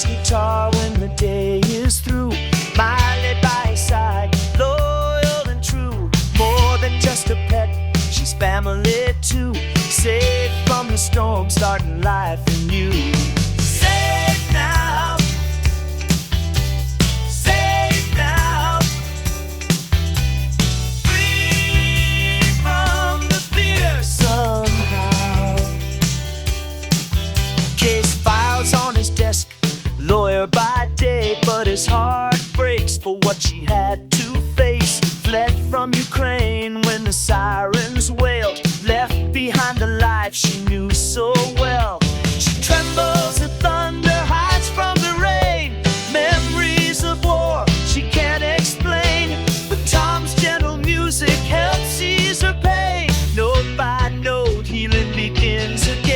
his guitar when the day is through. Miley by his side, loyal and true. More than just a pet, she's family too. Safe from the storm, starting life anew. Safe now, safe now, free from the fear somehow. Case files on his desk, lawyer by day, but his heart breaks for what she had to face. Fled from Ukraine when the sirens wailed, left behind the life she knew so well. She trembles at thunder, hides from the rain. Memories of war she can't explain, but Tom's gentle music helps ease her pain. Note by note, healing begins again.